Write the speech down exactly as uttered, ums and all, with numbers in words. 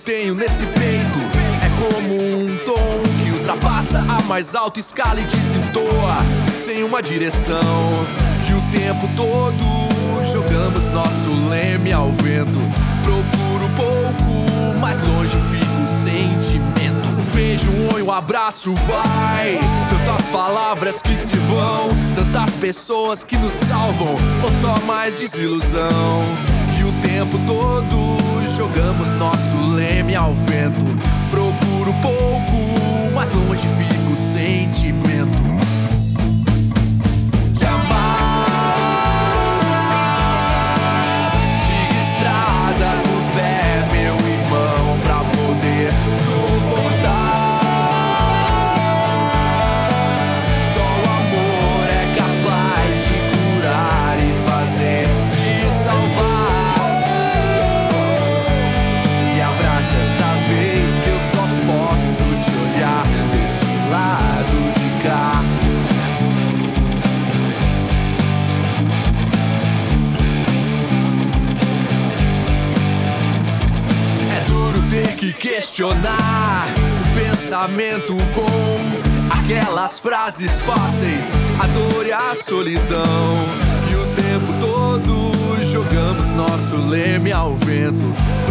tenho nesse peito é como um tom que ultrapassa a mais alta escala e desentoa sem uma direção. E o tempo todo jogamos nosso leme ao vento. Procuro pouco, mais longe fica o sentimento. Um beijo, um oi, um abraço, vai. Tantas palavras que se vão, tantas pessoas que nos salvam, ou só mais desilusão. E o tempo todo jogamos nosso leme ao vento. Procuro pouco, mais longe fica o sentimento. Questionar o pensamento bom, aquelas frases fáceis, a dor e a solidão. E o tempo todo jogamos nosso leme ao vento.